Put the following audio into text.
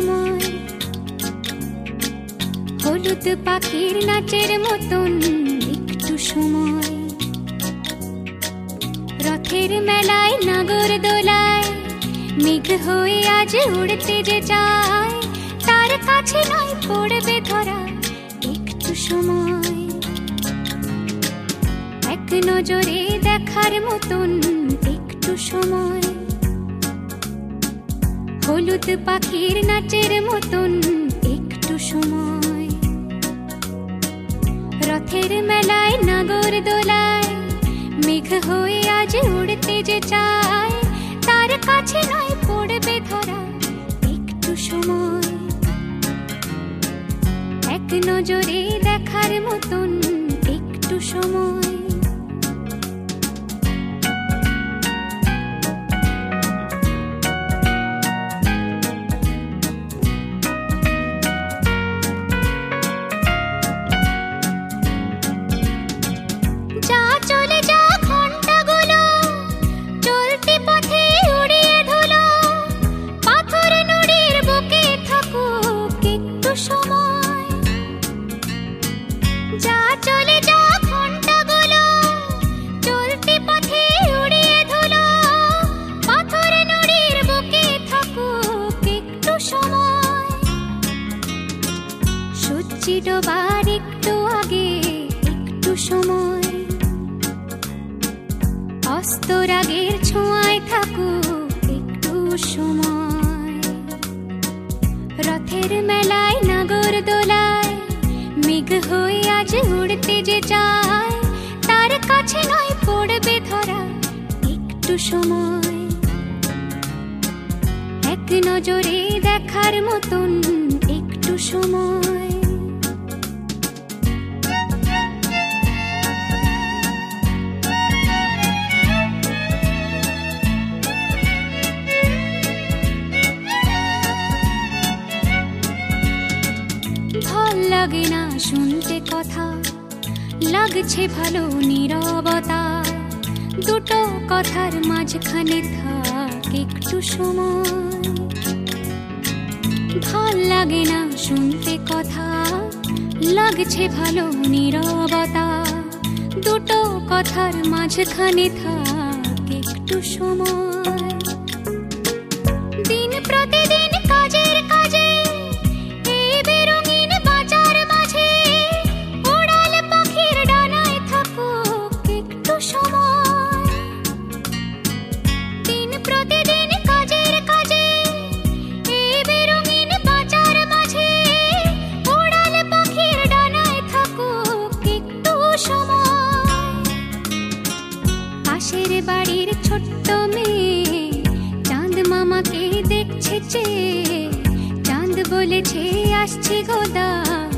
সময়, হলুদ পাখির নাচের মতন একটু সময়, রথের মেলায় নাগর দোলায় মেঘ হয়ে আজ উড়তে যে চায়, তার কাছে নয় পড়বে ধরা একটু সময়, এক নজরে দেখার মতন একটু সময়, হলুদ পাখির নাচের মতন একটু সময়, রথের মেলায় নাগর দোলায় মেঘ হয়ে আজ উড়তে যে চায়, তার কাছে নয় পড়বে ধরা একটু সময়, এক নজরে দেখার মতন একটু সময়। ডোবার একটু আগে একটু সময়, অস্তর আগের ছোঁয়ায় থাকুক একটু সময়, রথের মেলায় নাগর দোলায় মেঘ হয়ে আজ উড়তে যে চায়, তার কাছে নয় পড়বে ধরা একটু সময়, এক নজরে দেখার মতন একটু সময়। লাগে না শুনতে কথা, লাগছে ভালো নীরবতা, দুটো কথার মাঝখানে থাক একটু সময়, ভাল লাগে না শুনতে কথা, লাগছে ভালো নীরবতা, দুটো কথার মাঝখানে থাক একটু সময়, দিন প্রতিদিন কাজের কাজে বাড়ির ছোট্ট মেয়ে চাঁদ মামাকে দেখছে চেয়ে, চাঁদ বলেছে আসছি গোদা